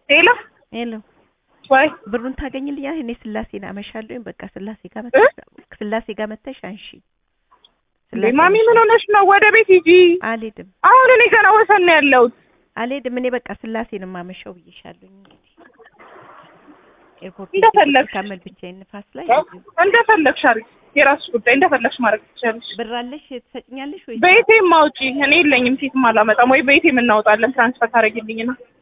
ሄሎ ሄሎ ወይ ብሩን ታገኝልኛል? እኔ ስላሴን አመሻለሁ። በቃ ስላሴ ጋር መተሽ አንሺ። ማሚ ምን ሆነሽ ነው? ወደ ቤት ሂጂ። አልሄድም። አሁን እኔ ገና ወሰን ነው ያለሁት። አልሄድም። እኔ በቃ ስላሴን ማመሻው ብዬሻለሁ። እንግዲህ ኤርፖርት እንደፈለግሽ ካመል ብቻ ንፋስ ላይ እንደፈለግሽ አሪፍ የራስሽ ጉዳይ እንደፈለግሽ ማድረግ ትችላለሽ። ብር አለሽ ትሰጭኛለሽ ወይ? ቤቴም ማውጪ እኔ የለኝም ሴትም አላመጣም ወይ ቤቴም እናወጣለን ትራንስፈር ታደርጊልኝና